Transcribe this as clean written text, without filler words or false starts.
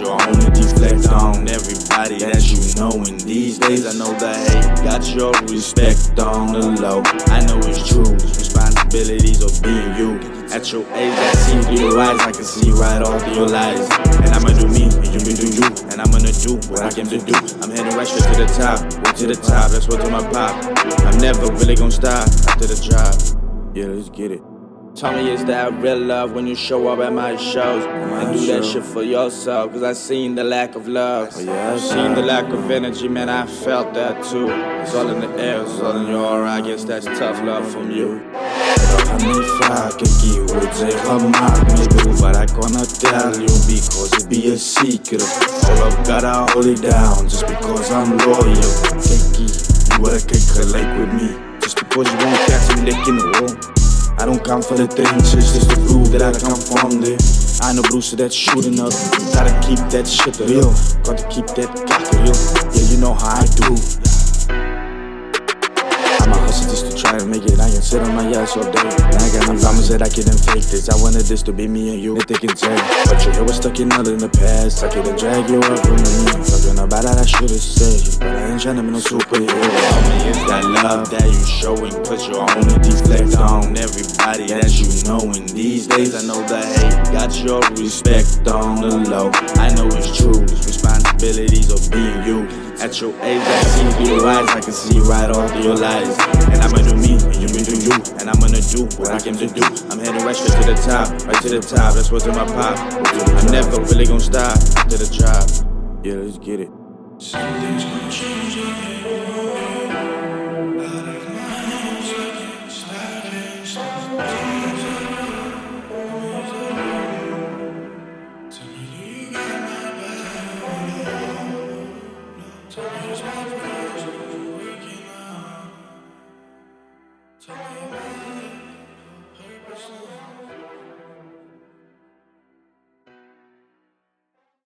your own to deflect on everybody that you know. And these days I know the hate got your respect on the low. I know it's true, responsibilities of being you. At your age I see through your eyes, I can see right off through your lies. And I'ma do me, and you can do you. And I'm gonna do what I came to do. I'm heading right straight to the top, way to the top, that's what to my pop. I'm never really gonna stop after the job. Yeah, let's get it. Tell me, is that real love when you show up at my shows? And do that shit for yourself, cause I seen the lack of love. I seen the lack of energy, man, I felt that too. It's all in the air, it's all in your aura, I guess that's tough love from you. But I gonna tell you because it be a secret. All up, gotta hold it down just because I'm loyal. Kiki, you wanna collect with me just because you won't catch me licking the wall. I don't come for the things, it's just to prove that I come from there. I know Bruce that's shooting up. Gotta keep that shit real. Gotta keep that cock real. Yeah, you know how I do. I'ma hustle just to try to make it. I can sit on my ass all day. And I got my promise that I couldn't fake this. I wanted this to be me and you. They think it's it. But your hair was stuck in all in the past. I couldn't drag you up with me. Talking about that, I should've said you. But I ain't tryna be no superhero. Tell me, is that love that you showing? Put your own to deflect on everybody that you know. And these days I know the hate got your respect on the low. I know it's true, responsibilities of being you. At your age I see through your eyes, I can see right off through your lies. And I'ma do me, and you can do you. And I'm gonna do what I came to do. I'm heading right straight to the top, right to the top, that's what's in my pop. I'm never really gonna stop after the job. Yeah, let's get it. Something's gonna change, yeah.